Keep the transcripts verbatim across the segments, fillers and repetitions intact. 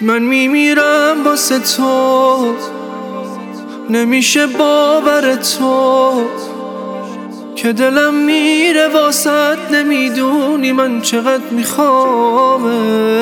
من میمیرم واسه تو، نمیشه باور تو که دلم میره واسط. نمیدونی من چقدر میخوامه،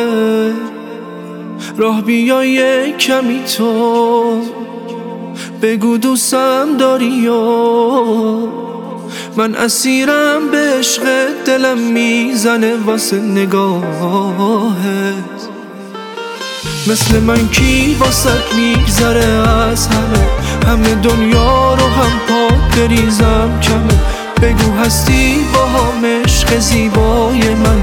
راه بیا یک کمی تو بگو دوستم داری و من اسیرم به عشق. دلم میزنه واسه نگاهت، مثل من کی واسط میگذره از همه همه دنیا رو هم پاک بریزم کمه. بگو هستی با هم عشق زیبای من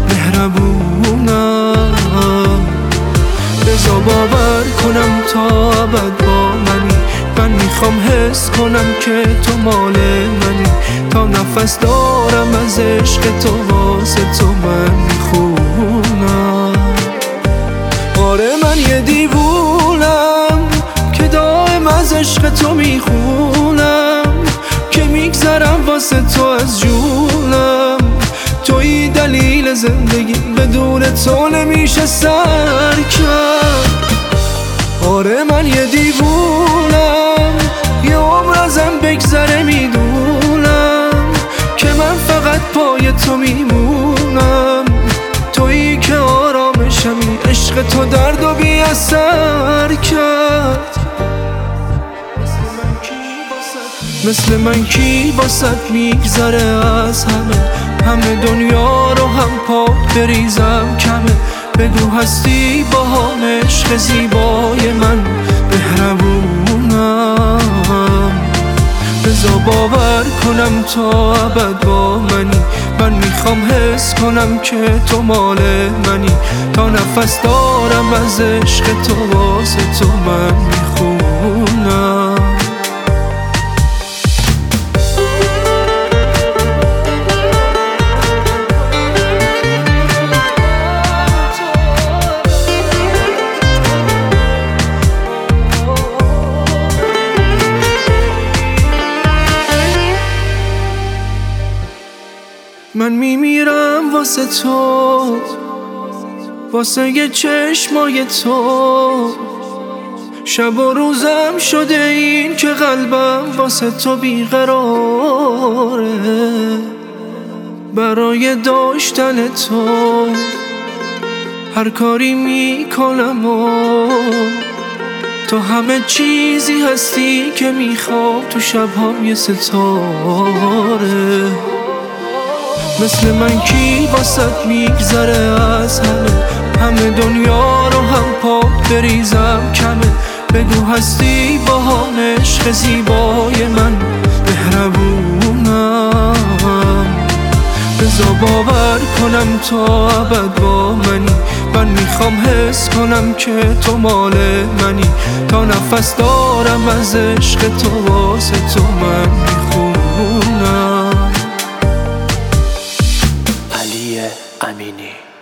مهربونم، بذار باور کنم تا ابد با منی. من میخوام حس کنم که تو مال منی، تا نفس دارم از عشق تو واسه تو من میخونم. آره من یه دیوونم که دائم از عشق تو میخونم، که میگذرم واسه تو از جونم. توی دلیل زندگی، بدون تو نمیشه سر کرد. آره من یه دیوونم، یه عمر ازم بگذره میدونم که من فقط پای تو میمونم. تویی که آرامشمی، عشق تو درد و بی اثر کرد. مثل من کی واسط میگذره از همه همه دنیا رو هم پاک بریزم کمه. بگو هستی با هم عشق زیبای من مهربونم، بذار باور کنم تا ابد با منی. من میخوام حس کنم که تو مال منی، تا نفس دارم از عشق تو واسه تو من میخونم. من میمیرم واسه تو، واسه یه چشمای تو. شب و روزم شده این که قلبم واسه تو بیقراره. برای داشتن تو هر کاری میکنم و تو همه چیزی هستی که میخوام تو شبهام یه ستاره. مثل من کی واسط میگذره از همه همه دنیا رو هم پاک بریزم کمه. بگو هستی با هم عشق زیبای من مهربونم، بذار باور کنم تا ابد با منی. من میخوام حس کنم که تو مال منی، تا نفس دارم از عشق تو واسه تو من میخونم. علی امینی.